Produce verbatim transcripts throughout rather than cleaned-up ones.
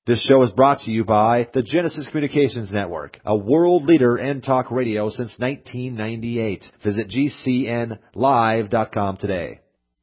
This show is brought to you by the Genesis Communications Network, a world leader in talk radio since nineteen ninety-eight. Visit G C N live dot com today.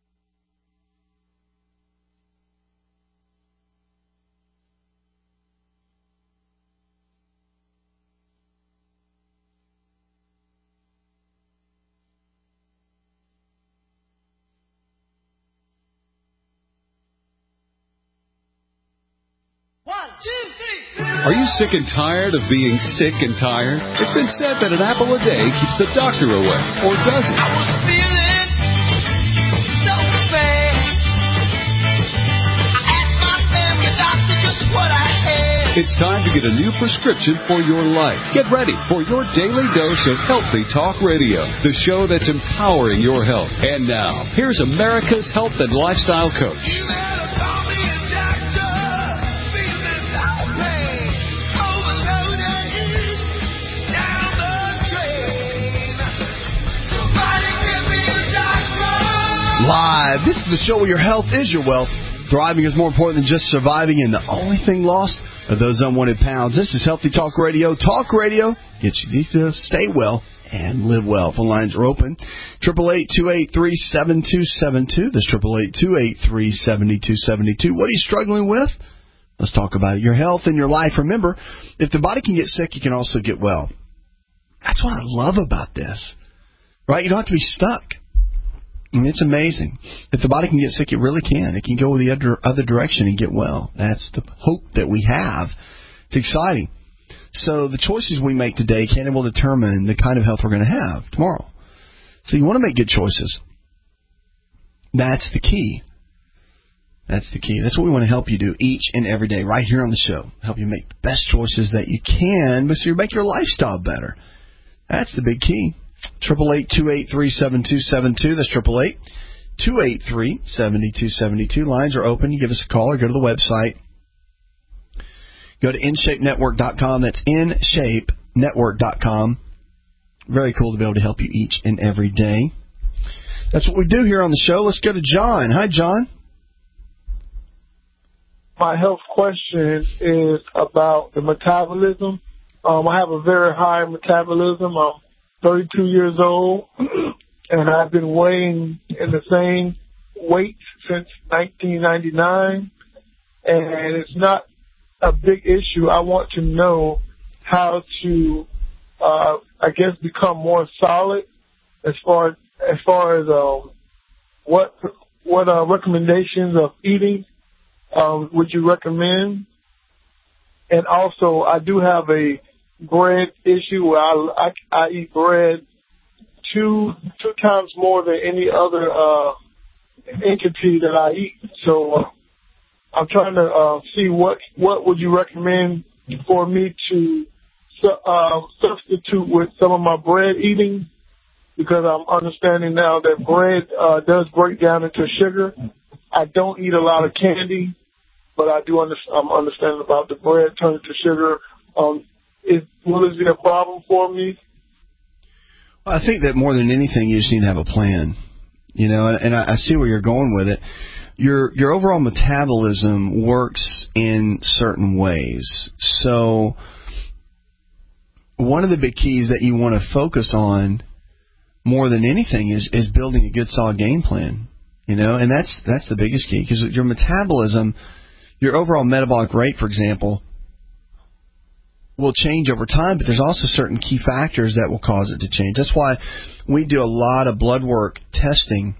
Are you sick and tired of being sick and tired? It's been said that an apple a day keeps the doctor away, or does it? I was feeling so bad. I asked my family doctor just what I had. It's time to get a new prescription for your life. Get ready for your daily dose of Healthy Talk Radio, the show that's empowering your health. And now, here's America's health and lifestyle coach. Live. This is the show where your health is your wealth. Thriving is more important than just surviving, and the only thing lost are those unwanted pounds. This is Healthy Talk Radio. Talk Radio gets you to stay well and live well. Phone lines are open. eight eight eight, two eight three, seven two seven two. That's eight eight eight, two eight three, seven two seven two. What are you struggling with? Let's talk about it. Your health and your life. Remember, if the body can get sick, you can also get well. That's what I love about this. Right? You don't have to be stuck. I mean, it's amazing. If the body can get sick, it really can. It can go the other other direction and get well. That's the hope that we have. It's exciting. So the choices we make today can and will determine the kind of health we're going to have tomorrow. So you want to make good choices. That's the key. That's the key. That's what we want to help you do each and every day right here on the show. Help you make the best choices that you can, but so you make your lifestyle better. That's the big key. eight eight eight, two eight three, seven two seven two. That's eight eight eight, two eight three, seven two seven two. Lines are open. You give us a call or go to the website. Go to in shape network dot com. That's in shape network dot com. Very cool to be able to help you each and every day. That's what we do here on the show. Let's go to John. Hi, John. My health question is about the metabolism. Um, I have a very high metabolism. I'm thirty-two years old, and I've been weighing in the same weight since nineteen ninety-nine, and it's not a big issue. I want to know how to, uh, I guess, become more solid as far as far as um, what what uh, recommendations of eating um, would you recommend? And also, I do have a bread issue where I, I, I eat bread two two times more than any other uh, entity that I eat. So uh, I'm trying to uh, see what what would you recommend for me to uh, substitute with some of my bread eating, because I'm understanding now that bread uh, does break down into sugar. I don't eat a lot of candy, but I do under, I'm understanding about the bread turning to sugar. Um, Is, will this be a problem for me? Well, I think that more than anything, you just need to have a plan. You know, and, and I, I see where you're going with it. Your your overall metabolism works in certain ways. So one of the big keys that you want to focus on more than anything is, is building a good, solid game plan. You know, and that's that's the biggest key, because your metabolism, your overall metabolic rate, for example, will change over time, but there's also certain key factors that will cause it to change. That's why we do a lot of blood work testing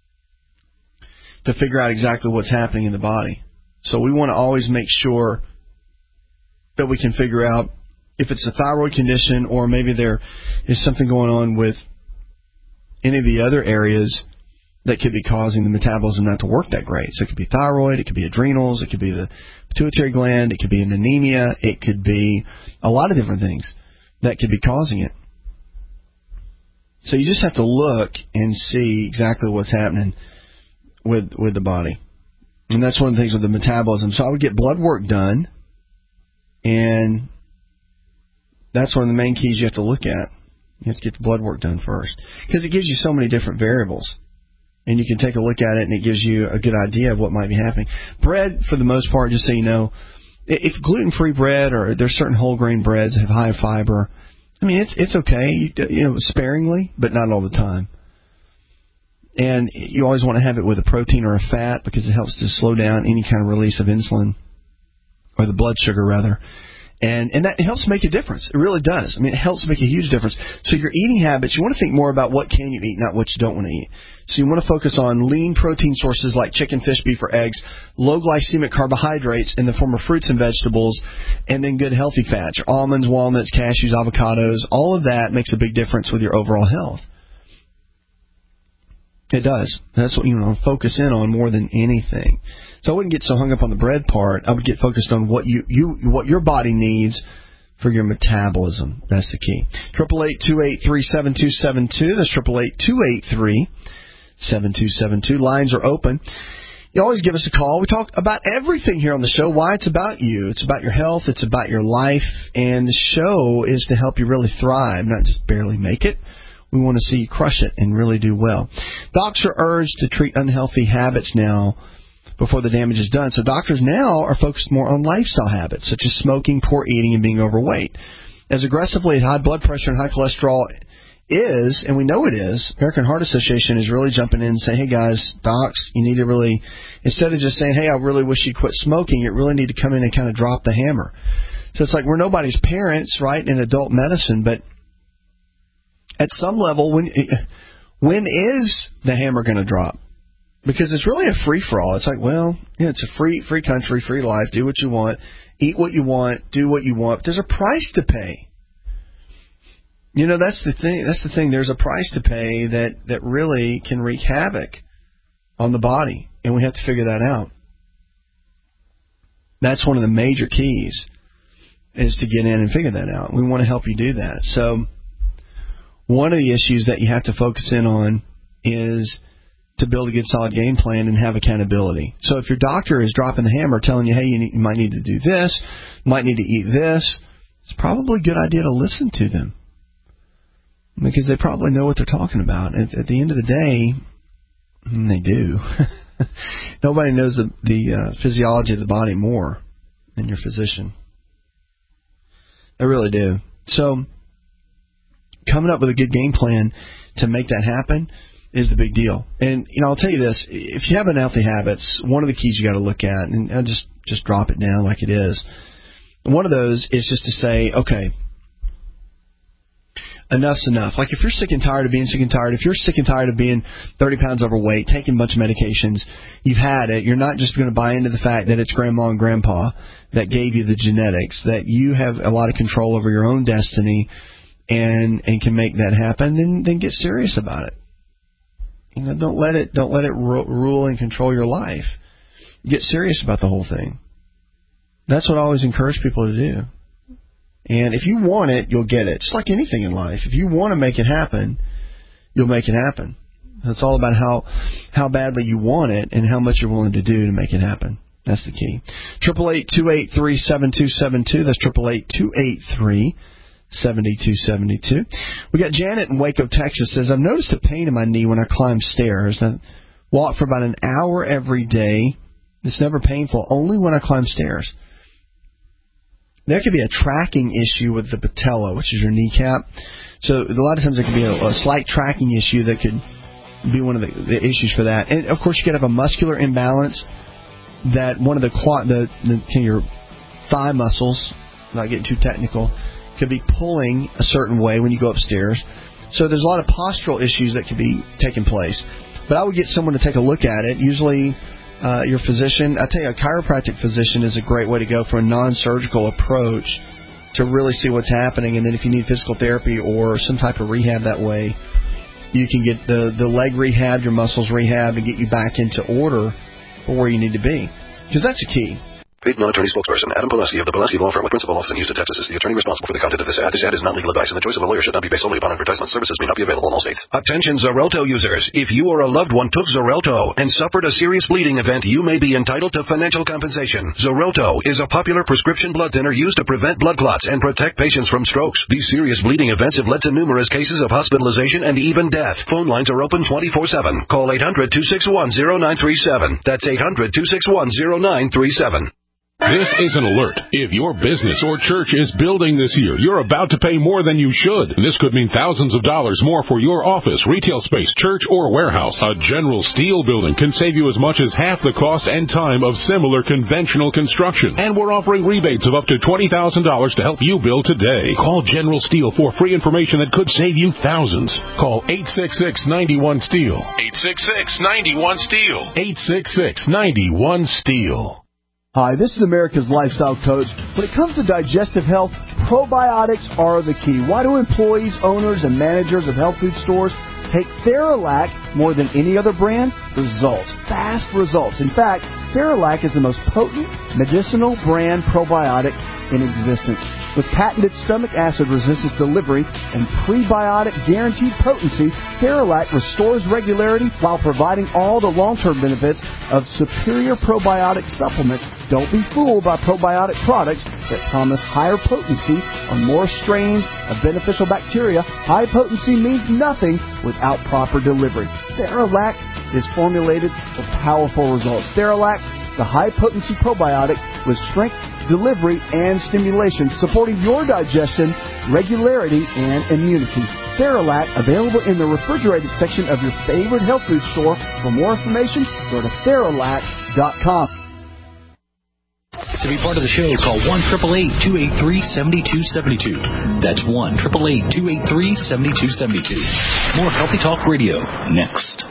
to figure out exactly what's happening in the body. So we want to always make sure that we can figure out if it's a thyroid condition, or maybe there is something going on with any of the other areas that could be causing the metabolism not to work that great. So it could be thyroid, it could be adrenals, it could be the pituitary gland, it could be an anemia, it could be a lot of different things that could be causing it. So you just have to look and see exactly what's happening with with the body. And that's one of the things with the metabolism. So I would get blood work done, and that's one of the main keys you have to look at. You have to get the blood work done first, because it gives you so many different variables. And you can take a look at it, and it gives you a good idea of what might be happening. Bread, for the most part, just so you know, if gluten-free bread or there's certain whole grain breads that have high fiber, I mean, it's it's okay, you, you know, sparingly, but not all the time. And you always want to have it with a protein or a fat because it helps to slow down any kind of release of insulin, or the blood sugar, rather. And and that helps make a difference. It really does. I mean, it helps make a huge difference. So your eating habits, you want to think more about what can you eat, not what you don't want to eat. So you want to focus on lean protein sources like chicken, fish, beef, or eggs, low glycemic carbohydrates in the form of fruits and vegetables, and then good healthy fats, your almonds, walnuts, cashews, avocados. All of that makes a big difference with your overall health. It does. That's what you know. Focus in on more than anything. So I wouldn't get so hung up on the bread part. I would get focused on what you, you what your body needs for your metabolism. That's the key. Triple eight two eight three seven two seven two. That's triple eight two eight three seven two seven two. Lines are open. You always give us a call. We talk about everything here on the show. Why? It's about you. It's about your health. It's about your life. And the show is to help you really thrive, not just barely make it. We want to see you crush it and really do well. Docs are urged to treat unhealthy habits now before the damage is done. So doctors now are focused more on lifestyle habits, such as smoking, poor eating, and being overweight. As aggressively as high blood pressure and high cholesterol is, and we know it is, American Heart Association is really jumping in and saying, hey, guys, docs, you need to really, instead of just saying, hey, I really wish you'd quit smoking, you really need to come in and kind of drop the hammer. So it's like we're nobody's parents, right, in adult medicine, but at some level, when when is the hammer going to drop? Because it's really a free-for-all. It's like, well, yeah, it's a free free country, free life. Do what you want. Eat what you want. Do what you want. But there's a price to pay. You know, that's the thing. That's the thing. There's a price to pay that, that really can wreak havoc on the body. And we have to figure that out. That's one of the major keys, is to get in and figure that out. We want to help you do that. So one of the issues that you have to focus in on is to build a good, solid game plan and have accountability. So if your doctor is dropping the hammer, telling you, hey, you, need, you might need to do this, might need to eat this, it's probably a good idea to listen to them, because they probably know what they're talking about. At, at the end of the day, they do. Nobody knows the, the uh, physiology of the body more than your physician. They really do. So coming up with a good game plan to make that happen is the big deal. And, you know, I'll tell you this. If you have unhealthy habits, one of the keys you got to look at, and I'll just, just drop it down like it is, one of those is just to say, okay, enough's enough. Like if you're sick and tired of being sick and tired, if you're sick and tired of being thirty pounds overweight, taking a bunch of medications, you've had it, you're not just going to buy into the fact that it's grandma and grandpa that gave you the genetics, that you have a lot of control over your own destiny and and can make that happen, then then get serious about it. You know, don't let it don't let it ru- rule and control your life. Get serious about the whole thing. That's what I always encourage people to do. And if you want it, you'll get it. Just like anything in life. If you want to make it happen, you'll make it happen. It's all about how how badly you want it and how much you're willing to do to make it happen. That's the key. Triple eight two eight three seven two seven two. That's triple eight two eight three seven two seven two. We got Janet in Waco, Texas. Says, I've noticed a pain in my knee when I climb stairs. I walk for about an hour every day. It's never painful, only when I climb stairs. There could be a tracking issue with the patella, which is your kneecap. So a lot of times there could be a, a slight tracking issue that could be one of the, the issues for that. And, of course, you could have a muscular imbalance that one of the, quad, the, the your thigh muscles, not getting too technical, could be pulling a certain way when you go upstairs. So there's a lot of postural issues that could be taking place. But I would get someone to take a look at it, usually Uh, your physician. I tell you, a chiropractic physician is a great way to go for a non-surgical approach to really see what's happening. And then if you need physical therapy or some type of rehab that way, you can get the, the leg rehab, your muscles rehab, and get you back into order for where you need to be. Because that's a key. Paid non-attorney spokesperson Adam Pulaski of the Pulaski Law Firm with principal office in Houston, Texas is the attorney responsible for the content of this ad. This ad is not legal advice, and the choice of a lawyer should not be based solely upon advertisement. Services may not be available in all states. Attention Xarelto users. If you or a loved one took Xarelto and suffered a serious bleeding event, you may be entitled to financial compensation. Xarelto is a popular prescription blood thinner used to prevent blood clots and protect patients from strokes. These serious bleeding events have led to numerous cases of hospitalization and even death. Phone lines are open twenty-four seven. Call eight hundred two six one zero nine three seven. That's eight hundred two six one zero nine three seven. This is an alert. If your business or church is building this year, you're about to pay more than you should. This could mean thousands of dollars more for your office, retail space, church, or warehouse. A General Steel building can save you as much as half the cost and time of similar conventional construction. And we're offering rebates of up to twenty thousand dollars to help you build today. Call General Steel for free information that could save you thousands. Call eight six six, nine one, STEEL. eight six six, nine one, STEEL. eight six six, nine one, STEEL. Hi, this is America's Lifestyle Coach. When it comes to digestive health, probiotics are the key. Why do employees, owners, and managers of health food stores take Theralac more than any other brand? Results. Fast results. In fact, Theralac is the most potent medicinal brand probiotic in existence. With patented stomach acid resistance delivery and prebiotic guaranteed potency, Theralac restores regularity while providing all the long-term benefits of superior probiotic supplements. Don't be fooled by probiotic products that promise higher potency on more strains of beneficial bacteria. High potency means nothing without proper delivery. Theralac is formulated for powerful results. Theralac, the high-potency probiotic with strength, delivery, and stimulation, supporting your digestion, regularity, and immunity. Theralac, available in the refrigerated section of your favorite health food store. For more information, go to Theralac dot com. To be part of the show, call one eight eight eight, two eight three, seven two seven two. That's one eight eight eight, two eight three, seven two seven two. More Healthy Talk Radio next.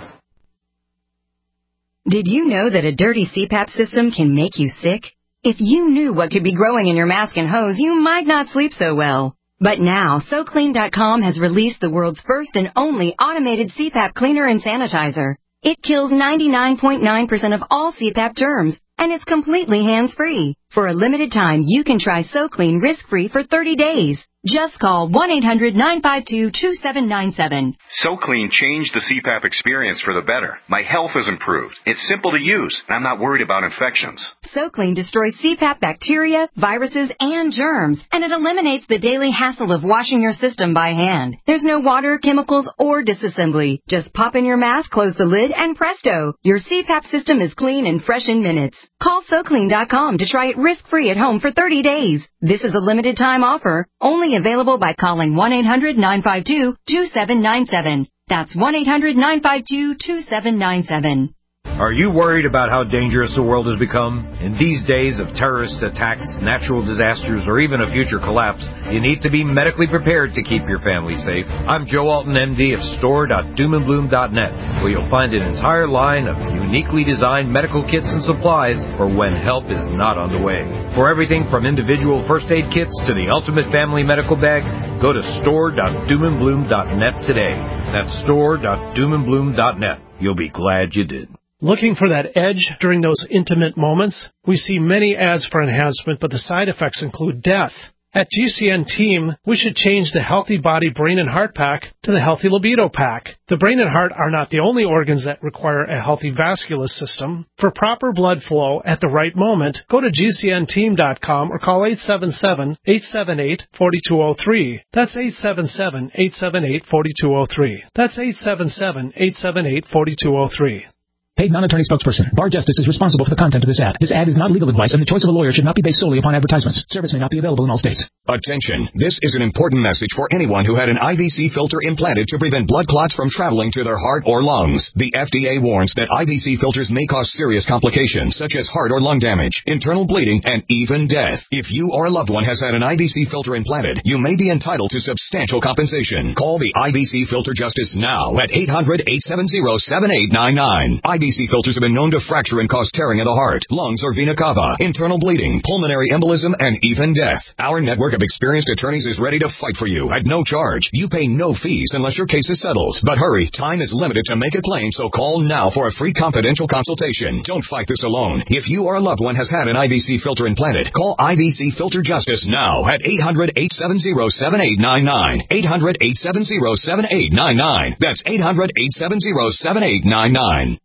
Did you know that a dirty C PAP system can make you sick? If you knew what could be growing in your mask and hose, you might not sleep so well. But now, So Clean dot com has released the world's first and only automated C PAP cleaner and sanitizer. It kills ninety-nine point nine percent of all C PAP germs, and it's completely hands-free. For a limited time, you can try SoClean risk-free for thirty days. Just call one eight hundred, nine five two, two seven nine seven. SoClean changed the C PAP experience for the better. My health has improved. It's simple to use, and I'm not worried about infections. SoClean destroys C PAP bacteria, viruses, and germs, and it eliminates the daily hassle of washing your system by hand. There's no water, chemicals, or disassembly. Just pop in your mask, close the lid, and presto! Your C PAP system is clean and fresh in minutes. Call So Clean dot com to try it risk-free at home for thirty days. This is a limited-time offer, only available by calling one eight hundred, nine five two, two seven nine seven. That's one eight hundred, nine five two, two seven nine seven. Are you worried about how dangerous the world has become? In these days of terrorist attacks, natural disasters, or even a future collapse, you need to be medically prepared to keep your family safe. I'm Joe Alton, M D of store dot doom and bloom dot net, where you'll find an entire line of uniquely designed medical kits and supplies for when help is not on the way. For everything from individual first aid kits to the ultimate family medical bag, go to store dot doom and bloom dot net today. That's store dot doom and bloom dot net. You'll be glad you did. Looking for that edge during those intimate moments? We see many ads for enhancement, but the side effects include death. At G C N Team, we should change the Healthy Body, Brain, and Heart Pack to the Healthy Libido Pack. The brain and heart are not the only organs that require a healthy vascular system. For proper blood flow at the right moment, go to G C N team dot com or call eight seven seven, eight seven eight, four two zero three. That's eight seven seven, eight seven eight, four two zero three. That's eight seven seven, eight seven eight, four two zero three. Paid non-attorney spokesperson. Bar Justice is responsible for the content of this ad. This ad is not legal advice, and the choice of a lawyer should not be based solely upon advertisements. Service may not be available in all states. Attention. This is an important message for anyone who had an I V C filter implanted to prevent blood clots from traveling to their heart or lungs. The F D A warns that I V C filters may cause serious complications, such as heart or lung damage, internal bleeding, and even death. If you or a loved one has had an I V C filter implanted, you may be entitled to substantial compensation. Call the I V C Filter Justice now at eight hundred, eight seven zero, seven eight nine nine. I V C filters have been known to fracture and cause tearing of the heart, lungs, or vena cava, internal bleeding, pulmonary embolism, and even death. Our network of experienced attorneys is ready to fight for you at no charge. You pay no fees unless your case is settled. But hurry, time is limited to make a claim, so call now for a free confidential consultation. Don't fight this alone. If you or a loved one has had an I V C filter implanted, call I V C Filter Justice now at eight hundred, eight seven zero, seven eight nine nine. eight hundred, eight seven zero, seven eight nine nine. That's eight hundred, eight seven zero, seven eight nine nine.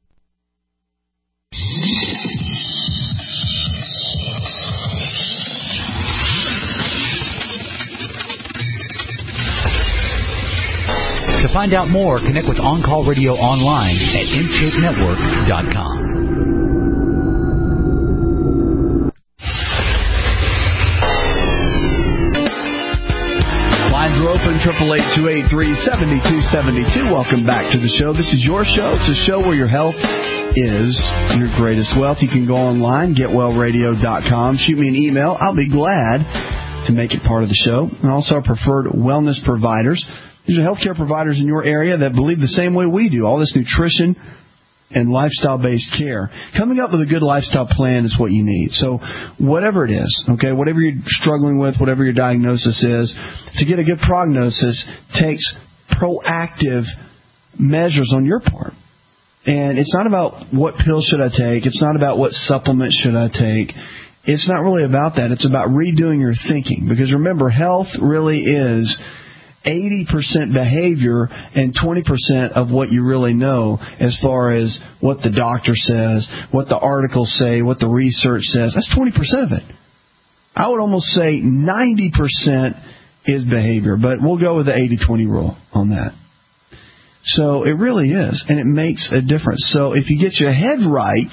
To find out more, connect with On Call Radio online at in shape network dot com. open, eight eight eight, two eight three, seven two seven two. Welcome back to the show. This is your show. It's a show where your health is your greatest wealth. You can go online, get well radio dot com. Shoot me an email. I'll be glad to make it part of the show. And also our preferred wellness providers. These are healthcare providers in your area that believe the same way we do. All this nutrition and lifestyle-based care. Coming up with a good lifestyle plan is what you need. So whatever it is, okay, whatever you're struggling with, whatever your diagnosis is, to get a good prognosis takes proactive measures on your part. And it's not about what pills should I take. It's not about what supplements should I take. It's not really about that. It's about redoing your thinking. Because remember, health really is eighty percent behavior and twenty percent of what you really know as far as what the doctor says, what the articles say, what the research says. That's twenty percent of it. I would almost say ninety percent is behavior, but we'll go with the eighty twenty rule on that. So it really is, and it makes a difference. So if you get your head right,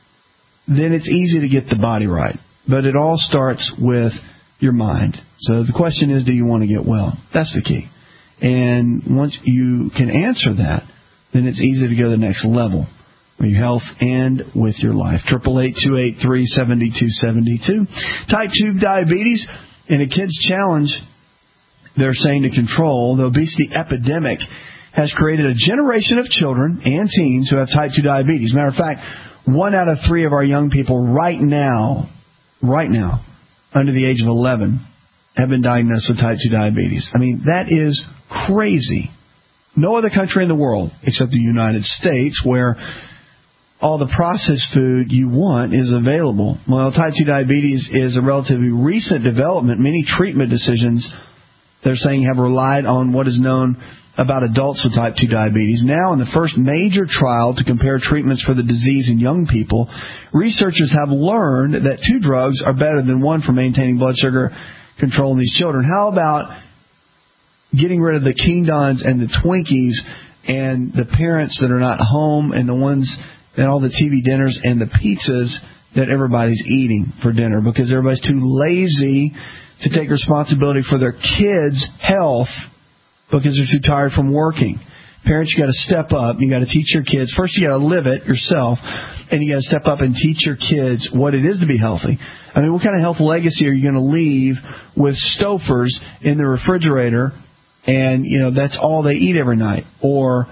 then it's easy to get the body right. But it all starts with your mind. So the question is, do you want to get well? That's the key. And once you can answer that, then it's easy to go to the next level with your health and with your life. eight eight eight, two eight three, seven two seven two. Type two diabetes in a kid's challenge, they're saying to control the obesity epidemic has created a generation of children and teens who have type two diabetes. Matter of fact, one out of three of our young people right now, right now, under the age of eleven, have been diagnosed with type two diabetes. I mean, that is crazy. No other country in the world, except the United States, where all the processed food you want is available. Well, type two diabetes is a relatively recent development. Many treatment decisions, they're saying, have relied on what is known about adults with type two diabetes. Now, in the first major trial to compare treatments for the disease in young people, researchers have learned that two drugs are better than one for maintaining blood sugar control in these children. How about getting rid of the King Dons and the Twinkies and the parents that are not home and the ones and all the T V dinners and the pizzas that everybody's eating for dinner because everybody's too lazy to take responsibility for their kids' health because they're too tired from working. Parents, you got to step up. You got to teach your kids. First, you got to live it yourself, and you got to step up and teach your kids what it is to be healthy. I mean, what kind of health legacy are you going to leave with Stouffer's in the refrigerator, and you know that's all they eat every night? Or,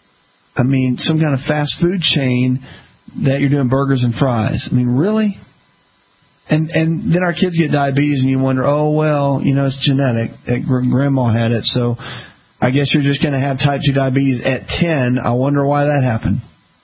I mean, some kind of fast food chain that you're doing burgers and fries. I mean, really? And and then our kids get diabetes, and you wonder, oh well, you know, it's genetic. Grandma had it, so I guess you're just going to have type two diabetes at ten. I wonder why that happened.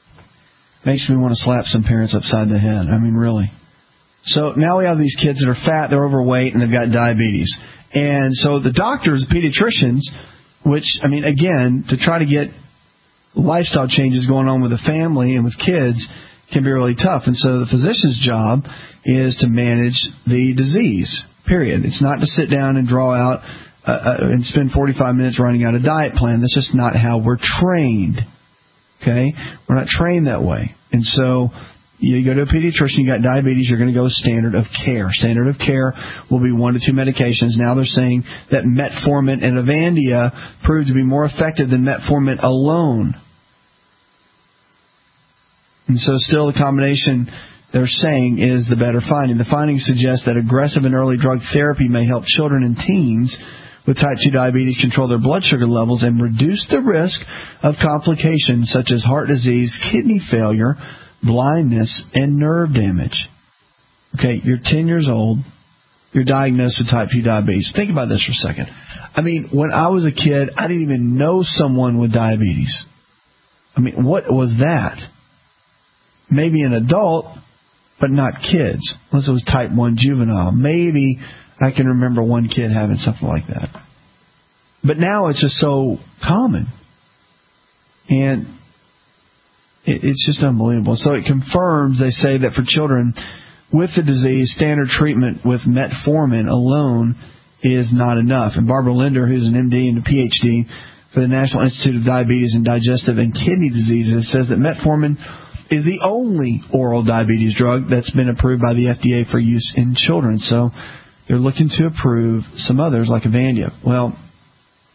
Makes me want to slap some parents upside the head. I mean, really. So now we have these kids that are fat, they're overweight, and they've got diabetes. And so the doctors, pediatricians, which, I mean, again, to try to get lifestyle changes going on with the family and with kids can be really tough. And so the physician's job is to manage the disease, period. It's not to sit down and draw out uh, uh, and spend forty-five minutes writing out a diet plan. That's just not how we're trained. Okay? We're not trained that way. And so you go to a pediatrician, you got diabetes, you're going to go with standard of care. Standard of care will be one to two medications. Now they're saying that metformin and Avandia proved to be more effective than metformin alone. And so still the combination they're saying is the better finding. The findings suggest that aggressive and early drug therapy may help children and teens with type two diabetes control their blood sugar levels and reduce the risk of complications such as heart disease, kidney failure, blindness, and nerve damage. Okay, you're ten years old. You're diagnosed with type two diabetes. Think about this for a second. I mean, when I was a kid, I didn't even know someone with diabetes. I mean, what was that? Maybe an adult, but not kids. Unless it was type one juvenile. Maybe I can remember one kid having something like that. But now it's just so common. And it's just unbelievable. So it confirms, they say, that for children with the disease, standard treatment with metformin alone is not enough. And Barbara Linder, who's an M D and a P H D for the National Institute of Diabetes and Digestive and Kidney Diseases, says that metformin is the only oral diabetes drug that's been approved by the F D A for use in children. So they're looking to approve some others like Avandia. Well,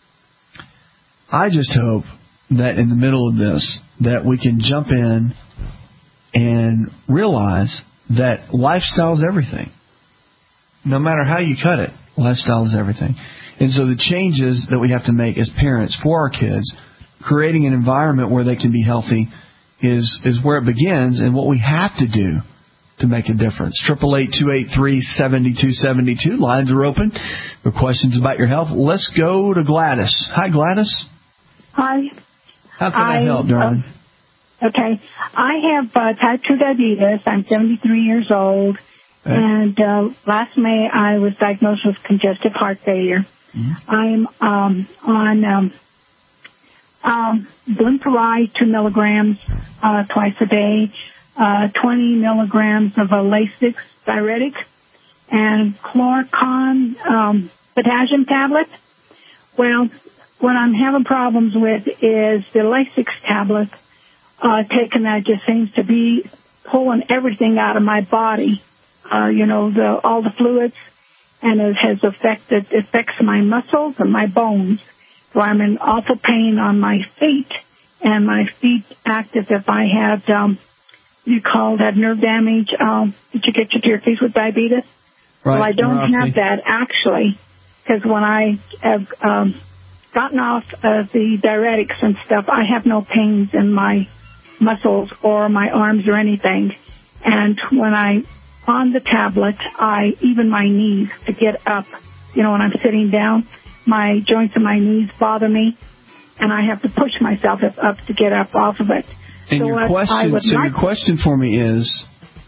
I just hope that in the middle of this, that we can jump in and realize that lifestyle is everything. No matter how you cut it, lifestyle is everything. And so the changes that we have to make as parents for our kids, creating an environment where they can be healthy, is is where it begins, and what we have to do to make a difference. Triple eight two eight three seventy two seventy two. Lines are open for questions about your health. Let's go to Gladys. Hi, Gladys. Hi. How can I, I help, darling? Uh, okay. I have uh, type two diabetes. I'm seventy-three years old. Okay. And uh, last May I was diagnosed with congestive heart failure. Mm-hmm. I'm um, on um, um, Glimepiride, two milligrams uh, twice a day, uh, twenty milligrams of a Lasix diuretic, and Chlorcon um, potassium tablet. Well, what I'm having problems with is the Lasix tablet. Uh, taking that just seems to be pulling everything out of my body. Uh, you know, the, all the fluids, and it has affected, affects my muscles and my bones. So I'm in awful pain on my feet, and my feet act as if I had, um, you call that nerve damage. Um, did you get your feet with diabetes? Right. Well, I don't have that actually, because when I have um, gotten off of the diuretics and stuff, I have no pains in my muscles or my arms or anything. And when I on the tablet, I even my knees to get up. You know, when I'm sitting down, my joints in my knees bother me, and I have to push myself up to get up off of it. And so your question, so like, your question for me is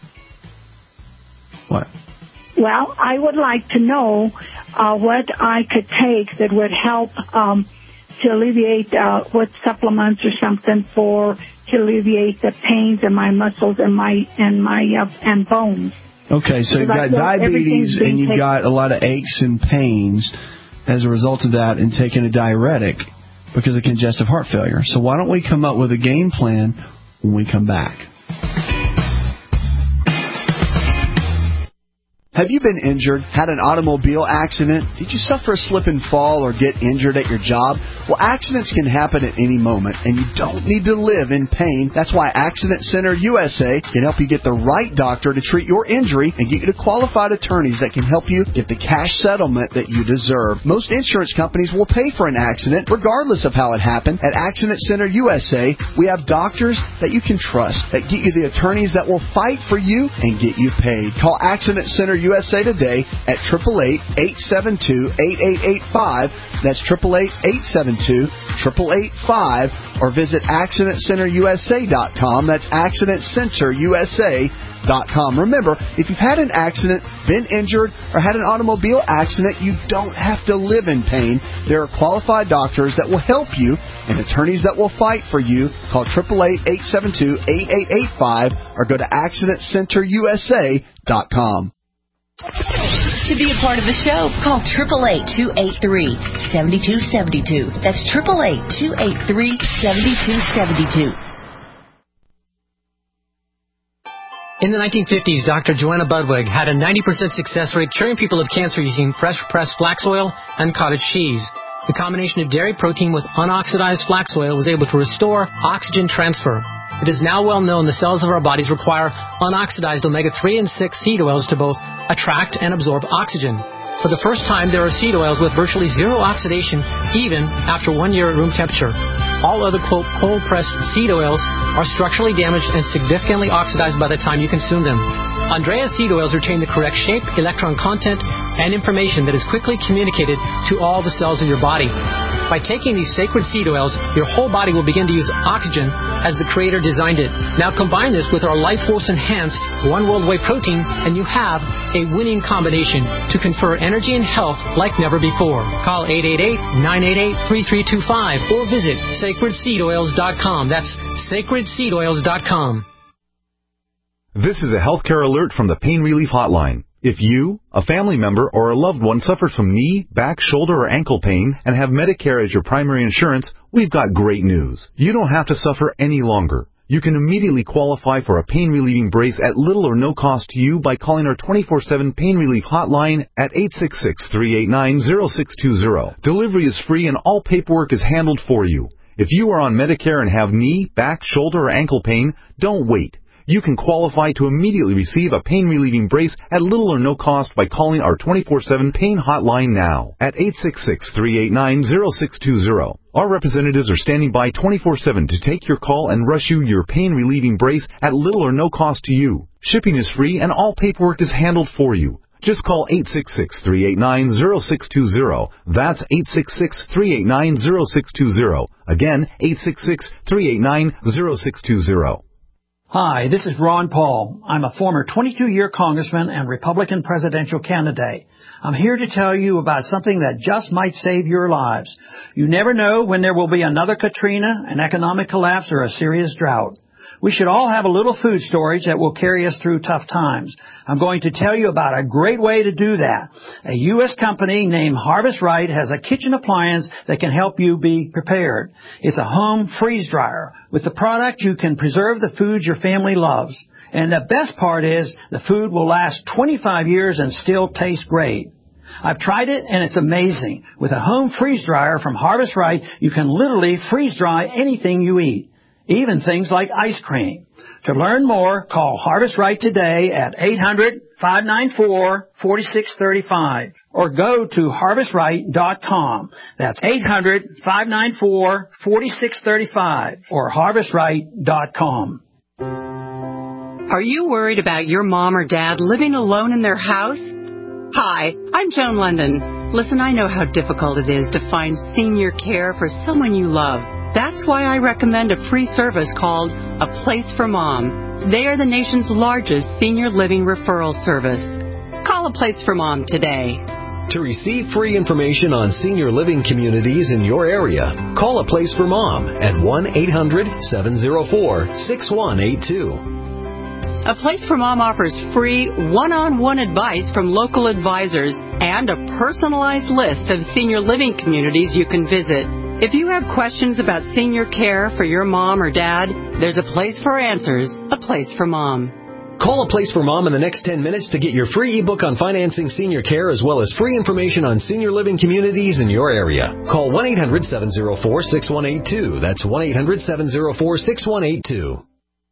what? Well, I would like to know uh, what I could take that would help um, to alleviate uh, what supplements or something for to alleviate the pains in my muscles and my and my uh, and bones. Okay, so you've got diabetes and you've got a lot of aches and pains as a result of that and taking a diuretic because of congestive heart failure. So why don't we come up with a game plan when we come back? Have you been injured, had an automobile accident? Did you suffer a slip and fall or get injured at your job? Well, accidents can happen at any moment, and you don't need to live in pain. That's why Accident Center U S A can help you get the right doctor to treat your injury and get you to qualified attorneys that can help you get the cash settlement that you deserve. Most insurance companies will pay for an accident, regardless of how it happened. At Accident Center U S A, we have doctors that you can trust, that get you the attorneys that will fight for you and get you paid. Call Accident Center U S A today at eight eight eight, eight seven two, eight eight eight five. That's eight eight eight, eight seven two, eight eight eight five. Or visit accident center u s a dot com. That's accident center u s a dot com. Remember, if you've had an accident, been injured, or had an automobile accident, you don't have to live in pain. There are qualified doctors that will help you and attorneys that will fight for you. Call eight eight eight, eight seven two, eight eight eight five or go to accident center u s a dot com. To be a part of the show, call eight eight eight, two eight three, seven two seven two. That's eight eight eight, two eight three, seven two seven two. In the nineteen fifties, Doctor Joanna Budwig had a ninety percent success rate curing people of cancer using fresh-pressed flax oil and cottage cheese. The combination of dairy protein with unoxidized flax oil was able to restore oxygen transfer. It is now well known the cells of our bodies require unoxidized omega three and six seed oils to both attract and absorb oxygen. For the first time, there are seed oils with virtually zero oxidation, even after one year at room temperature. All other, quote, cold-pressed seed oils are structurally damaged and significantly oxidized by the time you consume them. Andrea seed oils retain the correct shape, electron content, and information that is quickly communicated to all the cells in your body. By taking these sacred seed oils, your whole body will begin to use oxygen as the Creator designed it. Now combine this with our Life Force Enhanced One World Whey Protein, and you have a winning combination to confer energy and health like never before. Call eight eight eight, nine eight eight, three three two five or visit sacred seed oils dot com. That's sacred seed oils dot com. This is a healthcare alert from the Pain Relief Hotline. If you, a family member, or a loved one suffers from knee, back, shoulder, or ankle pain and have Medicare as your primary insurance, we've got great news. You don't have to suffer any longer. You can immediately qualify for a pain-relieving brace at little or no cost to you by calling our twenty-four seven Pain Relief Hotline at eight six six, three eight nine, zero six two zero. Delivery is free and all paperwork is handled for you. If you are on Medicare and have knee, back, shoulder, or ankle pain, don't wait. You can qualify to immediately receive a pain-relieving brace at little or no cost by calling our twenty-four seven Pain Hotline now at eight six six, three eight nine, zero six two zero. Our representatives are standing by twenty-four seven to take your call and rush you your pain-relieving brace at little or no cost to you. Shipping is free and all paperwork is handled for you. Just call eight six six, three eight nine, zero six two zero. That's eight six six, three eight nine, zero six two zero. Again, eight six six, three eight nine, zero six two zero. Hi, this is Ron Paul. I'm a former twenty-two-year congressman and Republican presidential candidate. I'm here to tell you about something that just might save your lives. You never know when there will be another Katrina, an economic collapse, or a serious drought. We should all have a little food storage that will carry us through tough times. I'm going to tell you about a great way to do that. A U S company named Harvest Right has a kitchen appliance that can help you be prepared. It's a home freeze dryer. With the product, you can preserve the foods your family loves. And the best part is the food will last twenty-five years and still taste great. I've tried it, and it's amazing. With a home freeze dryer from Harvest Right, you can literally freeze dry anything you eat, even things like ice cream. To learn more, call Harvest Right today at eight hundred, five nine four, four six three five or go to harvest right dot com. That's eight hundred, five nine four, four six three five or harvest right dot com. Are you worried about your mom or dad living alone in their house? Hi, I'm Joan London. Listen, I know how difficult it is to find senior care for someone you love. That's why I recommend a free service called A Place for Mom. They are the nation's largest senior living referral service. Call A Place for Mom today. To receive free information on senior living communities in your area, call A Place for Mom at one eight hundred, seven oh four, six one eight two. A Place for Mom offers free one-on-one advice from local advisors and a personalized list of senior living communities you can visit. If you have questions about senior care for your mom or dad, there's a place for answers, A Place for Mom. Call A Place for Mom in the next ten minutes to get your free ebook on financing senior care as well as free information on senior living communities in your area. Call one eight hundred, seven oh four, six one eight two. That's one eight hundred, seven oh four, six one eight two.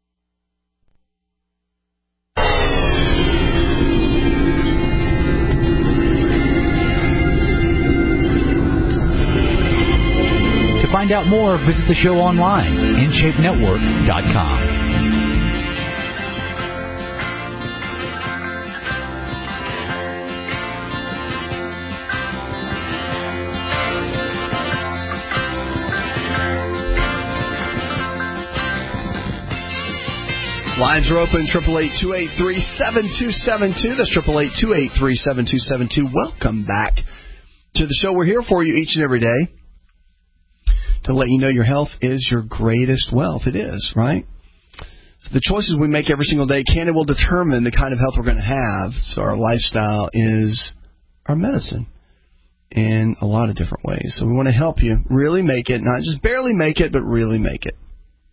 To find out more, visit the show online, in shape network dot com. Lines are open, triple eight, two eight three, seven two seven two. That's triple eight, two eight three, seven two seven two. Welcome back to the show. We're here for you each and every day to let you know your health is your greatest wealth. It is, right? So the choices we make every single day can and will determine the kind of health we're going to have. So our lifestyle is our medicine in a lot of different ways. So we want to help you really make it, not just barely make it, but really make it.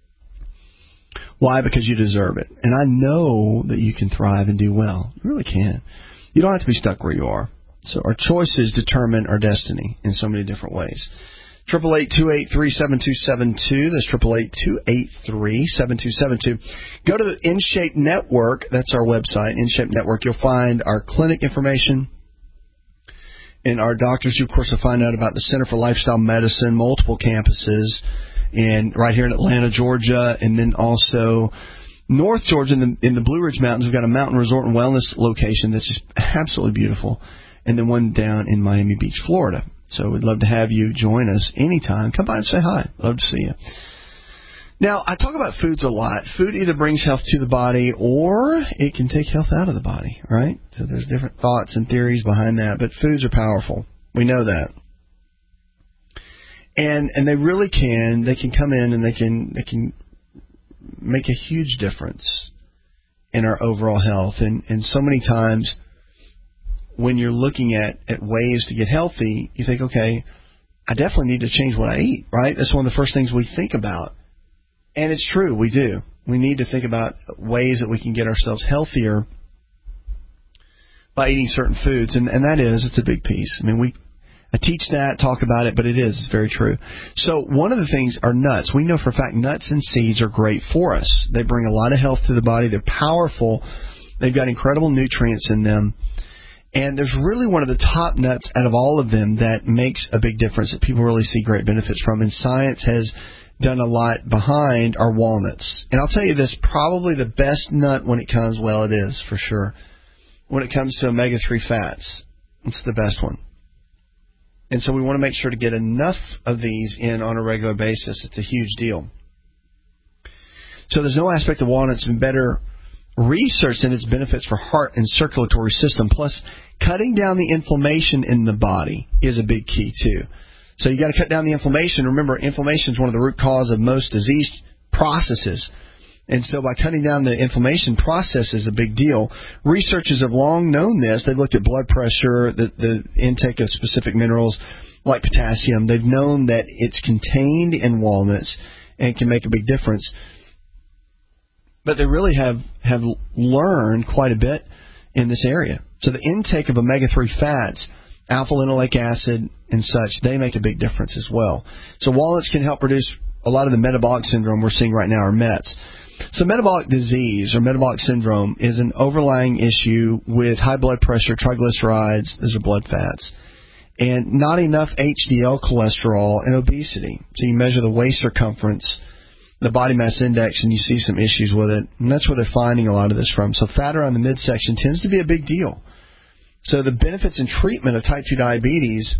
Why? Because you deserve it. And I know that you can thrive and do well. You really can. You don't have to be stuck where you are. So our choices determine our destiny in so many different ways. triple eight, two eight three, seven two seven two. That's triple eight, two eight three, seven two seven two. Go to the InShape Network. That's our website, InShape Network. You'll find our clinic information and our doctors. You, of course, will find out about the Center for Lifestyle Medicine, multiple campuses, and right here in Atlanta, Georgia, and then also North Georgia in the, in the Blue Ridge Mountains. We've got a mountain resort and wellness location that's just absolutely beautiful, and then one down in Miami Beach, Florida. So we'd love to have you join us anytime. Come by and say hi. Love to see you. Now, I talk about foods a lot. Food either brings health to the body or it can take health out of the body, right? So there's different thoughts and theories behind that, but foods are powerful. We know that. And and they really can. They can come in and they can they can make a huge difference in our overall health. And, and so many times when you're looking at, at ways to get healthy, you think, okay, I definitely need to change what I eat, right? That's one of the first things we think about. And it's true, we do. We need to think about ways that we can get ourselves healthier by eating certain foods, and, and that is, it's a big piece. I mean, we I teach that, talk about it, but it is, it's very true. So one of the things are nuts. We know for a fact nuts and seeds are great for us. They bring a lot of health to the body. They're powerful. They've got incredible nutrients in them. And there's really one of the top nuts out of all of them that makes a big difference, that people really see great benefits from. And science has done a lot behind are walnuts. And I'll tell you this, probably the best nut when it comes, well, it is for sure, when it comes to omega three fats. It's the best one. And so we want to make sure to get enough of these in on a regular basis. It's a huge deal. So there's no aspect of walnuts been better researched in its benefits for heart and circulatory system. Plus, cutting down the inflammation in the body is a big key too. So you got to cut down the inflammation. Remember, inflammation is one of the root cause of most disease processes. And so by cutting down the inflammation process is a big deal. Researchers have long known this. They've looked at blood pressure, the, the intake of specific minerals like potassium. They've known that it's contained in walnuts and can make a big difference. But they really have, have learned quite a bit in this area. So the intake of omega three fats, alpha-linoleic acid and such, they make a big difference as well. So walnuts can help reduce a lot of the metabolic syndrome we're seeing right now, or M E Ts. So metabolic disease or metabolic syndrome is an overlying issue with high blood pressure, triglycerides, those are blood fats, and not enough H D L cholesterol and obesity. So you measure the waist circumference, the body mass index, and you see some issues with it. And that's where they're finding a lot of this from. So fat around the midsection tends to be a big deal. So the benefits and treatment of type two diabetes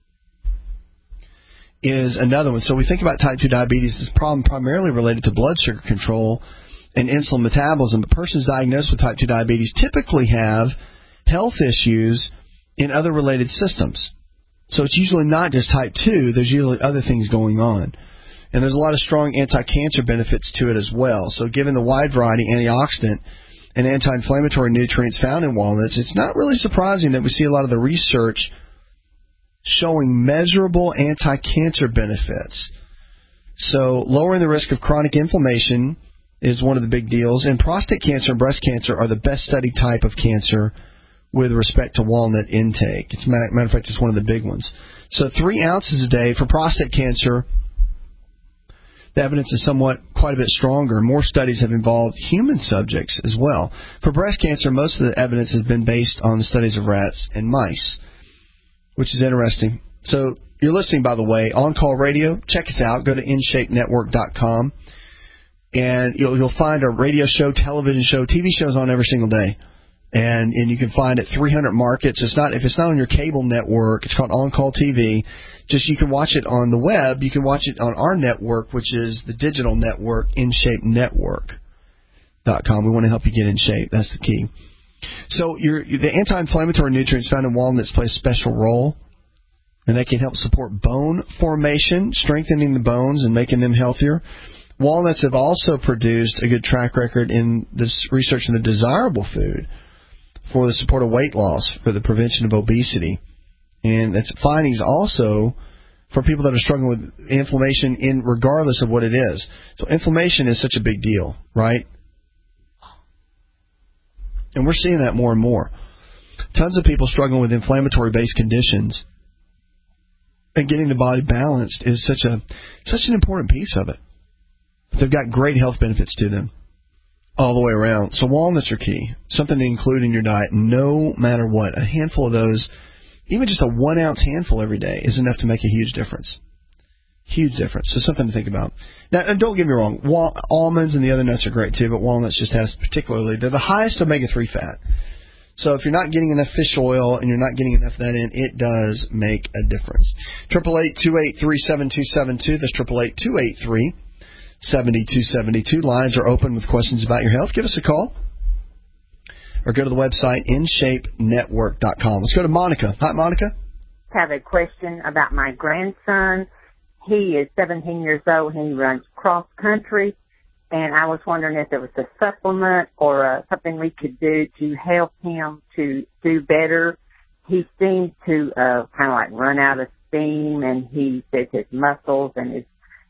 is another one. So we think about type two diabetes as a problem primarily related to blood sugar control and insulin metabolism. But persons diagnosed with type two diabetes typically have health issues in other related systems. So it's usually not just type two. There's usually other things going on. And there's a lot of strong anti-cancer benefits to it as well. So given the wide variety of antioxidant and anti-inflammatory nutrients found in walnuts, it's not really surprising that we see a lot of the research showing measurable anti-cancer benefits. So lowering the risk of chronic inflammation is one of the big deals. And prostate cancer and breast cancer are the best studied type of cancer with respect to walnut intake. It's, matter of fact, it's one of the big ones. So three ounces a day for prostate cancer. The evidence is somewhat quite a bit stronger. More studies have involved human subjects as well. For breast cancer, most of the evidence has been based on the studies of rats and mice, which is interesting. So you're listening, by the way, On Call Radio. Check us out. Go to in shape network dot com, and you'll, you'll find our radio show, television show, T V shows on every single day. And and you can find it three hundred markets. It's not if it's not on your cable network. It's called On Call T V. Just you can watch it on the web. You can watch it on our network, which is the digital network, in shape network dot com. We want to help you get in shape. That's the key. So your, the anti-inflammatory nutrients found in walnuts play a special role, and they can help support bone formation, strengthening the bones and making them healthier. Walnuts have also produced a good track record in this research in the desirable food for the support of weight loss, for the prevention of obesity. And that's findings also for people that are struggling with inflammation in regardless of what it is. So inflammation is such a big deal, right? And we're seeing that more and more. Tons of people struggling with inflammatory-based conditions, and getting the body balanced is such a such an important piece of it. They've got great health benefits to them all the way around. So walnuts are key, something to include in your diet no matter what. A handful of those, even just a one-ounce handful every day, is enough to make a huge difference. Huge difference. So something to think about. Now, and don't get me wrong, wal- almonds and the other nuts are great too, but walnuts just has particularly, they're the highest omega three fat. So if you're not getting enough fish oil and you're not getting enough of that in, it does make a difference. eight eight eight, two eight three, seven two seven two. That's eight eight eight, two eight three, seven two seven two. Lines are open with questions about your health. Give us a call or go to the website in shape network dot com. Let's go to Monica. Hi, Monica. I have a question about my grandson. He is seventeen years old and he runs cross country, and I was wondering if there was a supplement or uh, something we could do to help him to do better. He seems to uh, kind of like run out of steam, and he says his muscles and his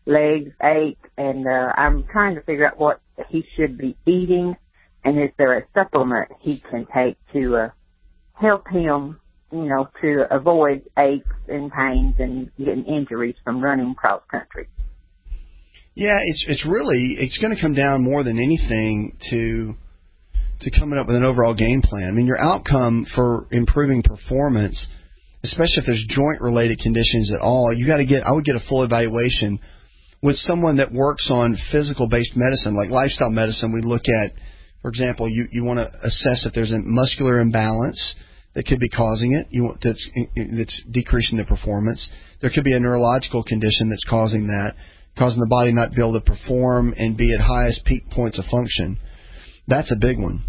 legs ache, and uh, I'm trying to figure out what he should be eating, and is there a supplement he can take to uh, help him, you know, to avoid aches and pains and getting injuries from running cross country. Yeah, it's it's really, it's going to come down more than anything to to coming up with an overall game plan. I mean, your outcome for improving performance, especially if there's joint-related conditions at all, you got to get, I would get a full evaluation with someone that works on physical-based medicine, like lifestyle medicine. We look at, for example, you, you want to assess if there's a muscular imbalance that could be causing it, you want, that's, that's decreasing the performance. There could be a neurological condition that's causing that, causing the body not to be able to perform and be at highest peak points of function. That's a big one.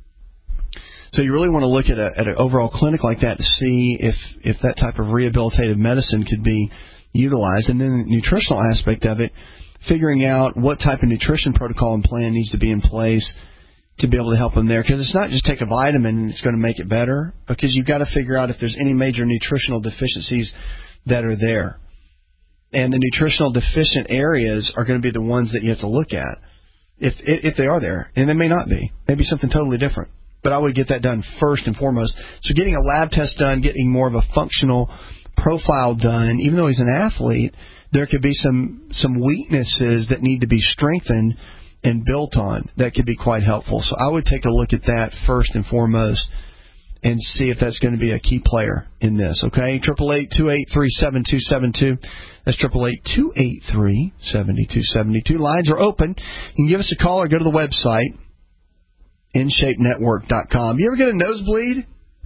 So you really want to look at, a, at an overall clinic like that to see if, if that type of rehabilitative medicine could be utilized. And then the nutritional aspect of it, figuring out what type of nutrition protocol and plan needs to be in place to be able to help them there. Because it's not just take a vitamin and it's going to make it better, because you've got to figure out if there's any major nutritional deficiencies that are there. And the nutritional deficient areas are going to be the ones that you have to look at, if if they are there. And they may not be. Maybe something totally different. But I would get that done first and foremost. So getting a lab test done, getting more of a functional profile done, even though he's an athlete, there could be some, some weaknesses that need to be strengthened and built on that could be quite helpful. So I would take a look at that first and foremost and see if that's going to be a key player in this, okay? eight eight eight, two eight three, seven two seven two. That's eight eight eight, two eight three, seven two seven two. Lines are open. You can give us a call or go to the website, in shape network dot com. You ever get a nosebleed?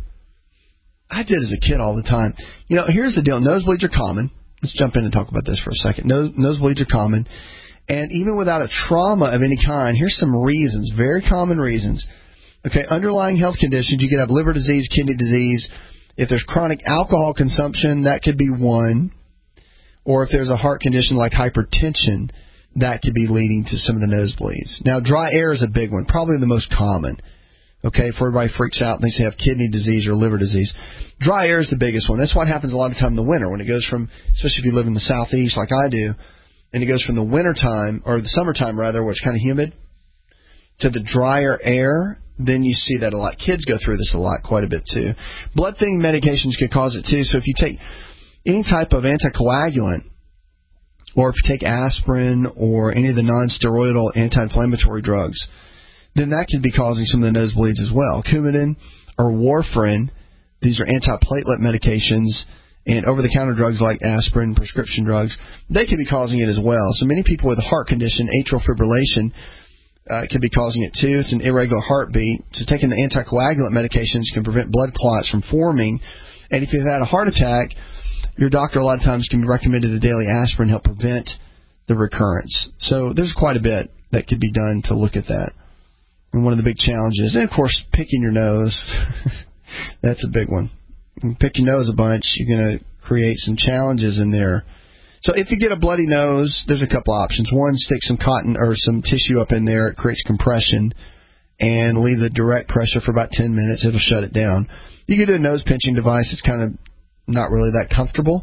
I did as a kid all the time. You know, here's the deal. Nosebleeds are common. Let's jump in and talk about this for a second. Nose, nosebleeds are common. And even without a trauma of any kind, here's some reasons, very common reasons. Okay, underlying health conditions, you could have liver disease, kidney disease. If there's chronic alcohol consumption, that could be one. Or if there's a heart condition like hypertension, that could be leading to some of the nosebleeds. Now, dry air is a big one, probably the most common. Okay, if everybody freaks out and thinks they have kidney disease or liver disease. Dry air is the biggest one. That's what happens a lot of time in the winter when it goes from, especially if you live in the southeast like I do, and it goes from the wintertime, or the summertime rather, where it's kind of humid, to the drier air. Then you see that a lot. Kids go through this a lot, quite a bit too. Blood thinning medications could cause it too. So if you take any type of anticoagulant, or if you take aspirin or any of the non-steroidal anti-inflammatory drugs, then that could be causing some of the nosebleeds as well. Coumadin or warfarin, these are antiplatelet medications, and over-the-counter drugs like aspirin, prescription drugs, they could be causing it as well. So many people with a heart condition, atrial fibrillation, uh, could be causing it too. It's an irregular heartbeat. So taking the anticoagulant medications can prevent blood clots from forming. And if you've had a heart attack, your doctor a lot of times can be recommended a daily aspirin to help prevent the recurrence. So there's quite a bit that could be done to look at that. And one of the big challenges, and of course, picking your nose, that's a big one. When you pick your nose a bunch, you're going to create some challenges in there. So if you get a bloody nose, there's a couple options. One, stick some cotton or some tissue up in there. It creates compression, and leave the direct pressure for about ten minutes. It'll shut it down. You can do a nose pinching device. It's kind of not really that comfortable.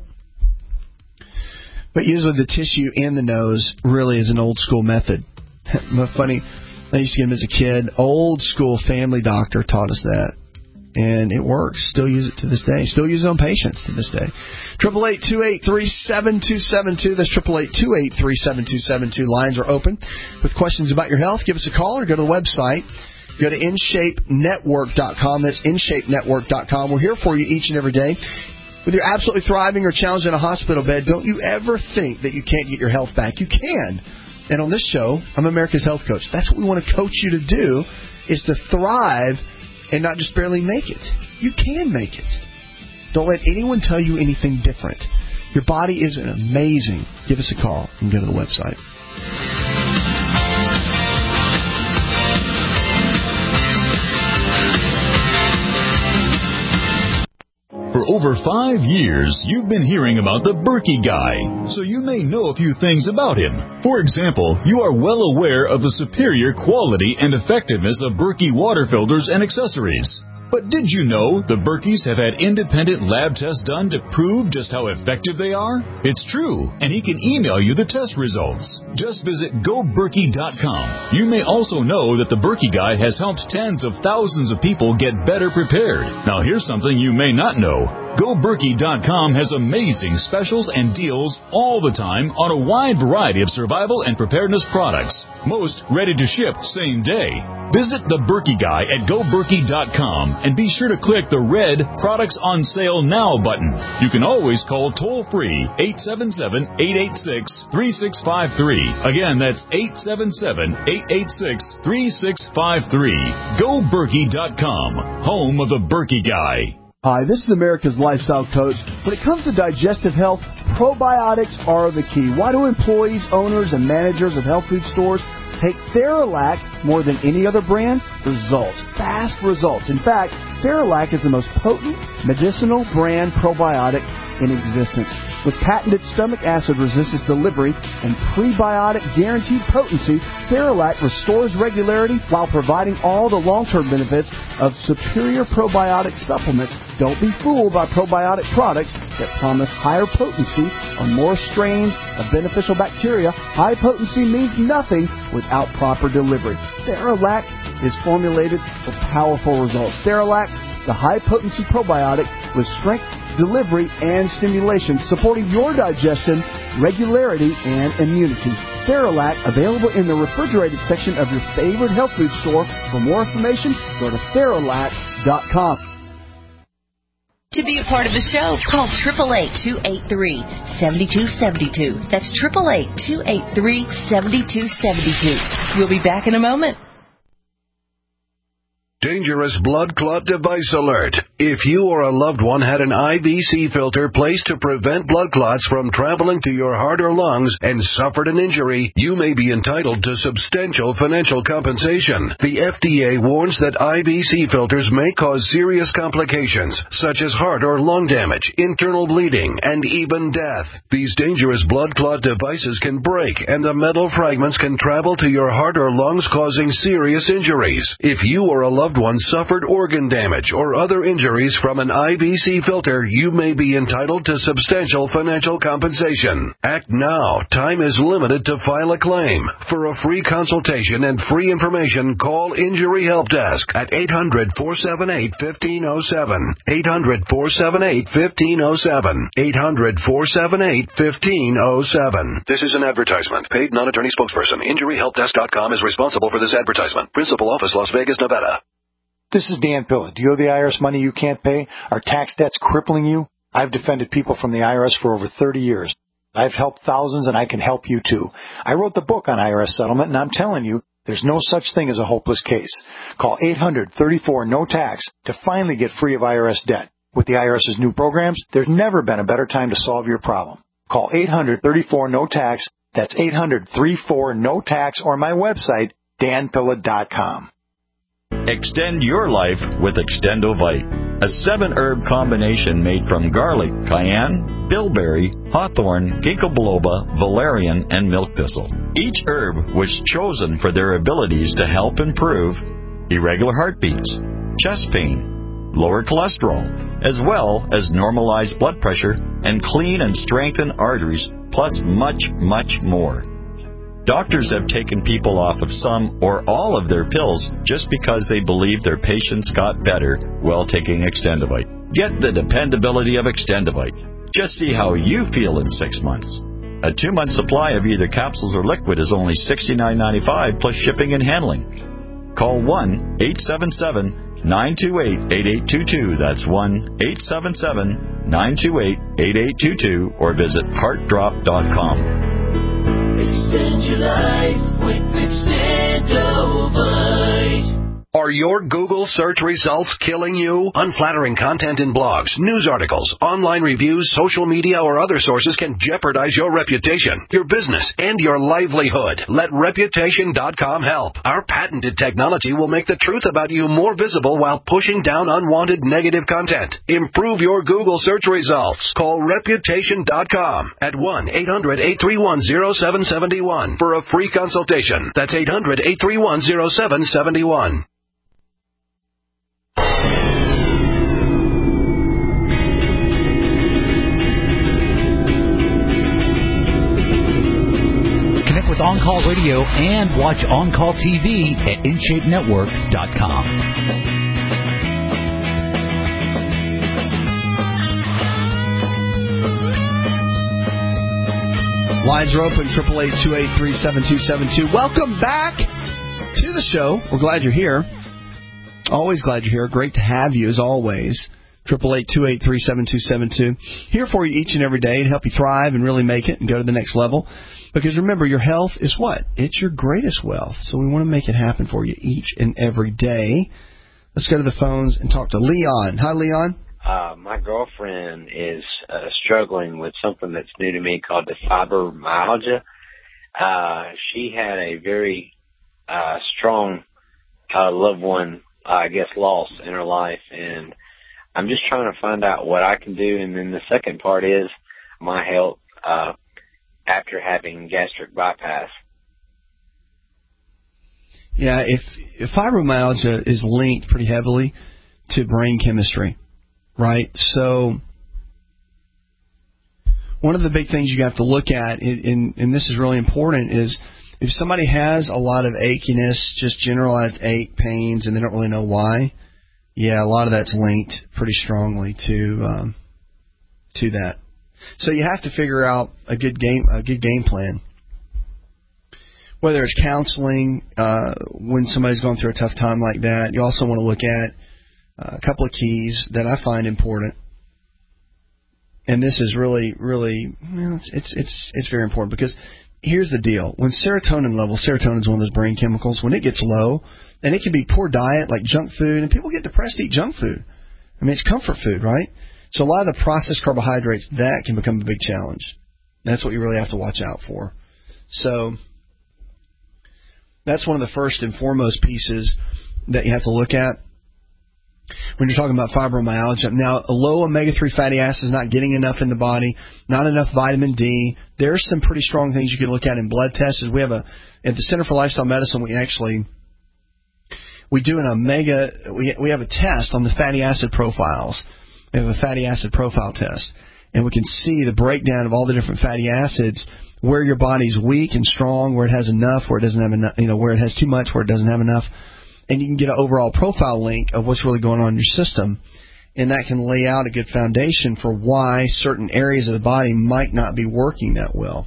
But usually the tissue in the nose really is an old school method. Funny, I used to get them as a kid. Old school family doctor taught us that. And it works. Still use it to this day. Still use it on patients to this day. eight eight eight, two eight three, seven two seven two. That's eight eight eight, two eight three, seven two seven two. Lines are open. With questions about your health, give us a call or go to the website. Go to in shape network dot com. That's in shape network dot com. We're here for you each and every day. Whether you're absolutely thriving or challenged in a hospital bed, don't you ever think that you can't get your health back. You can. And on this show, I'm America's Health Coach. That's what we want to coach you to do, is to thrive and not just barely make it. You can make it. Don't let anyone tell you anything different. Your body is amazing. Give us a call and go to the website. For over five years, you've been hearing about the Berkey Guy, so you may know a few things about him. For example, you are well aware of the superior quality and effectiveness of Berkey water filters and accessories. But did you know the Berkeys have had independent lab tests done to prove just how effective they are? It's true, and he can email you the test results. Just visit go berkey dot com. You may also know that the Berkey Guy has helped tens of thousands of people get better prepared. Now here's something you may not know. go berkey dot com has amazing specials and deals all the time on a wide variety of survival and preparedness products. Most ready to ship same day. Visit the Berkey Guy at go berkey dot com and be sure to click the red Products on Sale Now button. You can always call toll-free eight seven seven, eight eight six, three six five three. Again, that's eight seven seven, eight eight six, three six five three. go berkey dot com, home of the Berkey Guy. Hi, this is America's Lifestyle Coach. When it comes to digestive health, probiotics are the key. Why do employees, owners, and managers of health food stores take Theralac more than any other brand? Results. Fast results. In fact, Theralac is the most potent medicinal brand probiotic in existence. With patented stomach acid resistance delivery and prebiotic guaranteed potency, Theralac restores regularity while providing all the long-term benefits of superior probiotic supplements. Don't be fooled by probiotic products that promise higher potency or more strains of beneficial bacteria. High potency means nothing without proper delivery. Theralac is formulated for powerful results. Theralac, the high-potency probiotic with strength, delivery, and stimulation, supporting your digestion, regularity, and immunity. Theralac, available in the refrigerated section of your favorite health food store. For more information, go to Theralac dot com. To be a part of the show, call eight eight eight, two eight three, seven two seven two. That's eight eight eight, two eight three, seven two seven two. We'll be back in a moment. Dangerous blood clot device alert. If you or a loved one had an I V C filter placed to prevent blood clots from traveling to your heart or lungs and suffered an injury, you may be entitled to substantial financial compensation. The F D A warns that I V C filters may cause serious complications, such as heart or lung damage, internal bleeding, and even death. These dangerous blood clot devices can break, and the metal fragments can travel to your heart or lungs, causing serious injuries. If you or a loved one suffered organ damage or other injuries from an I V C filter, you may be entitled to substantial financial compensation. Act now. Time is limited to file a claim. For a free consultation and free information, call Injury Help Desk at eight hundred, four seven eight, one five zero seven. eight hundred, four seven eight, one five zero seven. eight hundred, four seven eight, one five zero seven. This is an advertisement. Paid non-attorney spokesperson. Injury Help Desk dot com is responsible for this advertisement. Principal office, Las Vegas, Nevada. This is Dan Pilla. Do you owe the I R S money you can't pay? Are tax debts crippling you? I've defended people from the I R S for over thirty years. I've helped thousands, and I can help you too. I wrote the book on I R S settlement, and I'm telling you, there's no such thing as a hopeless case. Call eight hundred, thirty-four, no tax to finally get free of I R S debt. With the IRS's new programs, there's never been a better time to solve your problem. Call eight hundred, thirty-four, no tax. That's eight hundred, thirty-four, no tax, or my website, dan pilla dot com. Extend your life with Extendovite, a seven-herb combination made from garlic, cayenne, bilberry, hawthorn, ginkgo biloba, valerian, and milk thistle. Each herb was chosen for their abilities to help improve irregular heartbeats, chest pain, lower cholesterol, as well as normalize blood pressure and clean and strengthen arteries, plus much, much more. Doctors have taken people off of some or all of their pills just because they believe their patients got better while taking Extendovite. Get the dependability of Extendovite. Just see how you feel in six months. A two-month supply of either capsules or liquid is only sixty-nine ninety-five plus shipping and handling. Call one eight seven seven, nine two eight, eight eight two two. That's one eight seven seven, nine two eight, eight eight two two or visit heart drop dot com. Extend your life with Extendovite. Are your Google search results killing you? Unflattering content in blogs, news articles, online reviews, social media, or other sources can jeopardize your reputation, your business, and your livelihood. Let Reputation dot com help. Our patented technology will make the truth about you more visible while pushing down unwanted negative content. Improve your Google search results. Call Reputation dot com at one eight hundred, eight three one, zero seven seven one for a free consultation. That's eight hundred, eight three one, zero seven seven one. On-Call Radio and watch On-Call T V at in shape network dot com. Lines are open, eight eight eight, two eight three, seven two seven two. Welcome back to the show. We're glad you're here. Always glad you're here. Great to have you, as always. eight eight eight, two eight three, seven two seven two. Here for you each and every day to help you thrive and really make it and go to the next level. Because remember, your health is what? It's your greatest wealth. So we want to make it happen for you each and every day. Let's go to the phones and talk to Leon. Hi, Leon. Uh, my girlfriend is uh, struggling with something that's new to me called the fibromyalgia. Uh, she had a very uh, strong uh, loved one, uh, I guess, loss in her life, and I'm just trying to find out what I can do. And then the second part is my health uh, after having gastric bypass. Yeah, if, if fibromyalgia is linked pretty heavily to brain chemistry, right? So one of the big things you have to look at, and, and this is really important, is if somebody has a lot of achiness, just generalized ache, pains, and they don't really know why, yeah, a lot of that's linked pretty strongly to um, to that. So you have to figure out a good game a good game plan. Whether it's counseling uh, when somebody's going through a tough time like that, you also want to look at uh, a couple of keys that I find important. And this is really, really, well, it's, it's it's it's very important because here's the deal: when serotonin level, serotonin is one of those brain chemicals. When it gets low, and it can be poor diet like junk food, and people get depressed to eat junk food. I mean, it's comfort food, right? So a lot of the processed carbohydrates, that can become a big challenge. That's what you really have to watch out for. So that's one of the first and foremost pieces that you have to look at when you're talking about fibromyalgia. Now, a low omega three fatty acids, not getting enough in the body, not enough vitamin D. There's some pretty strong things you can look at in blood tests. We have a at the Center for Lifestyle Medicine, we actually we do an omega. We we have a test on the fatty acid profiles. We have a fatty acid profile test, and we can see the breakdown of all the different fatty acids, where your body's weak and strong, where it has enough, where it doesn't have enough, you know, where it has too much, where it doesn't have enough. And you can get an overall profile link of what's really going on in your system. And that can lay out a good foundation for why certain areas of the body might not be working that well.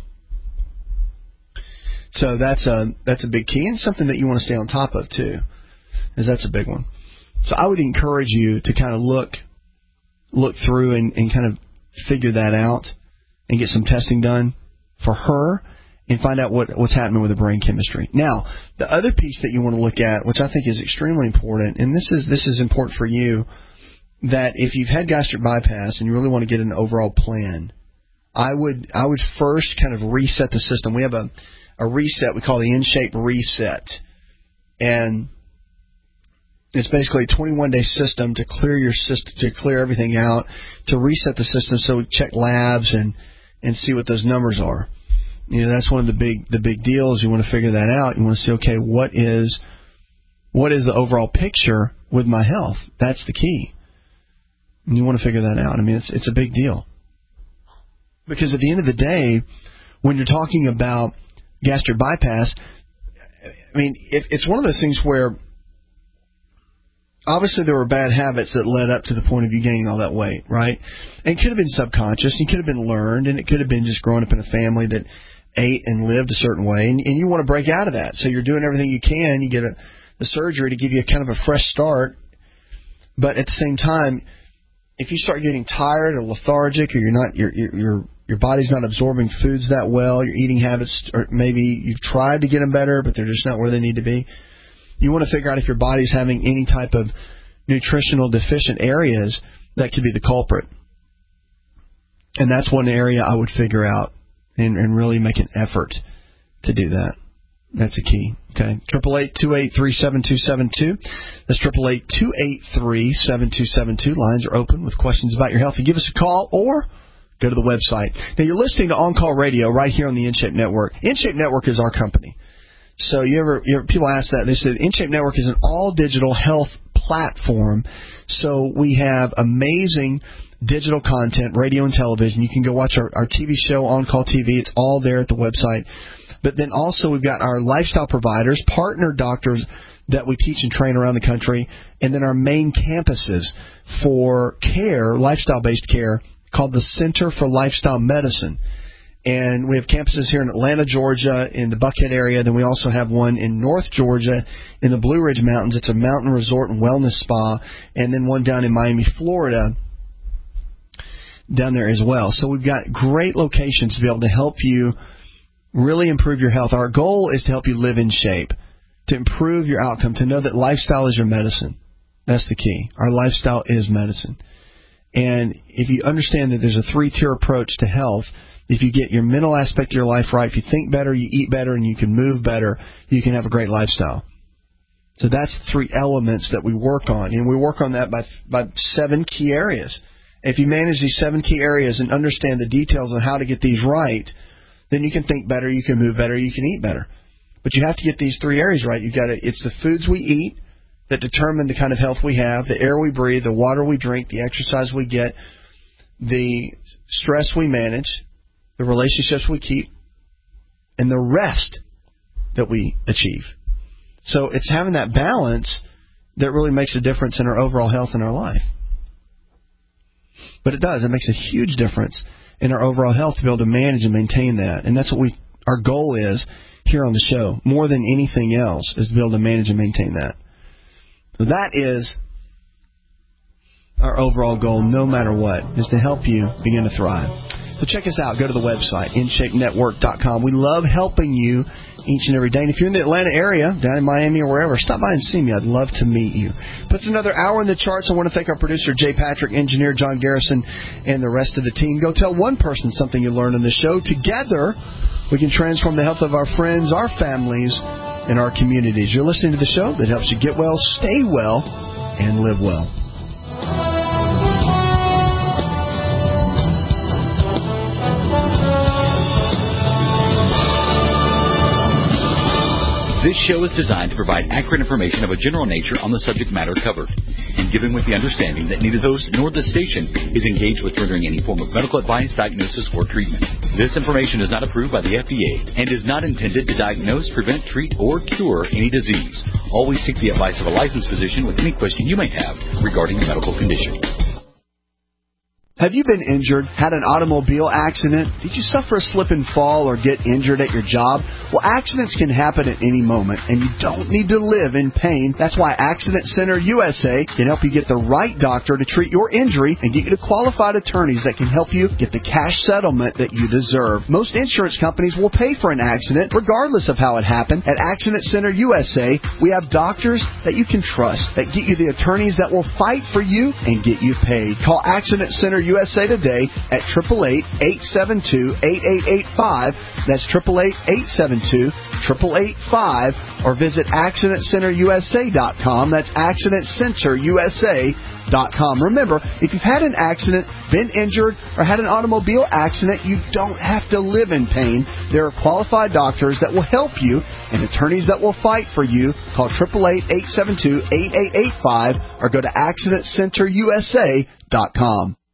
So that's a, that's a big key, and something that you want to stay on top of too, is that's a big one. So I would encourage you to kind of look, look through and, and kind of figure that out and get some testing done for her and find out what, what's happening with the brain chemistry. Now, the other piece that you want to look at, which I think is extremely important, and this is this is important for you, that if you've had gastric bypass and you really want to get an overall plan, I would I would first kind of reset the system. We have a, a reset we call the In-Shape Reset. And it's basically a twenty-one day system to clear your system, to clear everything out, to reset the system, so we check labs and, and see what those numbers are. You know, that's one of the big the big deals. You want to figure that out. You want to say, okay, what is what is the overall picture with my health? That's the key. And you want to figure that out. I mean, it's it's a big deal. Because at the end of the day, when you're talking about gastric bypass, I mean, it, it's one of those things where obviously there were bad habits that led up to the point of you gaining all that weight, right? And it could have been subconscious, and it could have been learned, and it could have been just growing up in a family that ate and lived a certain way, and, and you want to break out of that. So you're doing everything you can. You get a, the surgery to give you a kind of a fresh start, but at the same time, if you start getting tired or lethargic, or you're not, your your your your body's not absorbing foods that well, your eating habits, or maybe you've tried to get them better, but they're just not where they need to be. You want to figure out if your body's having any type of nutritional deficient areas that could be the culprit. And that's one area I would figure out and, and really make an effort to do that. That's a key. Okay. Triple eight two eight three seven two seven two. That's triple eight two eight three seven two seven two. Lines are open with questions about your health. You give us a call or go to the website. Now you're listening to On Call Radio right here on the In-Shape Network. In-Shape Network is our company. So you ever, you ever people ask that, they said In-Shape Network is an all-digital health platform. So we have amazing digital content, radio and television. You can go watch our, our T V show, On Call T V. It's all there at the website. But then also we've got our lifestyle providers, partner doctors that we teach and train around the country, and then our main campuses for care, lifestyle-based care, called the Center for Lifestyle Medicine. And we have campuses here in Atlanta, Georgia, in the Buckhead area. Then we also have one in North Georgia in the Blue Ridge Mountains. It's a mountain resort and wellness spa. And then one down in Miami, Florida, down there as well. So we've got great locations to be able to help you really improve your health. Our goal is to help you live in shape, to improve your outcome, to know that lifestyle is your medicine. That's the key. Our lifestyle is medicine. And if you understand that there's a three-tier approach to health, if you get your mental aspect of your life right, if you think better, you eat better, and you can move better, you can have a great lifestyle. So that's the three elements that we work on. And we work on that by by seven key areas. If you manage these seven key areas and understand the details on how to get these right, then you can think better, you can move better, you can eat better. But you have to get these three areas right. You got to, it's the foods we eat that determine the kind of health we have, the air we breathe, the water we drink, the exercise we get, the stress we manage, the relationships we keep, and the rest that we achieve. So it's having that balance that really makes a difference in our overall health in our life. But it does. It makes a huge difference in our overall health to be able to manage and maintain that. And that's what we our goal is here on the show, more than anything else, is to be able to manage and maintain that. So that is our overall goal, no matter what, is to help you begin to thrive. So check us out. Go to the website, in shape network dot com. We love helping you each and every day. And if you're in the Atlanta area, down in Miami or wherever, stop by and see me. I'd love to meet you. Puts another hour in the charts. I want to thank our producer, Jay Patrick, engineer John Garrison, and the rest of the team. Go tell one person something you learned on the show. Together, we can transform the health of our friends, our families, and our communities. You're listening to the show that helps you get well, stay well, and live well. This show is designed to provide accurate information of a general nature on the subject matter covered, and given with the understanding that neither the host nor the station is engaged with rendering any form of medical advice, diagnosis, or treatment. This information is not approved by the F D A and is not intended to diagnose, prevent, treat, or cure any disease. Always seek the advice of a licensed physician with any question you may have regarding a medical condition. Have you been injured, had an automobile accident? Did you suffer a slip and fall or get injured at your job? Well, accidents can happen at any moment, and you don't need to live in pain. That's why Accident Center U S A can help you get the right doctor to treat your injury and get you to qualified attorneys that can help you get the cash settlement that you deserve. Most insurance companies will pay for an accident regardless of how it happened. At Accident Center U S A, we have doctors that you can trust, that get you the attorneys that will fight for you and get you paid. Call Accident Center U S A today at eight eight eight, eight seven two, eight eight eight five. That's eight eight eight, eight seven two, eight eight eight five. Or visit accident center U S A dot com. That's accident center U S A dot com. Remember, if you've had an accident, been injured, or had an automobile accident, you don't have to live in pain. There are qualified doctors that will help you and attorneys that will fight for you. Call eight eight eight, eight seven two, eight eight eight five or go to accident center U S A dot com.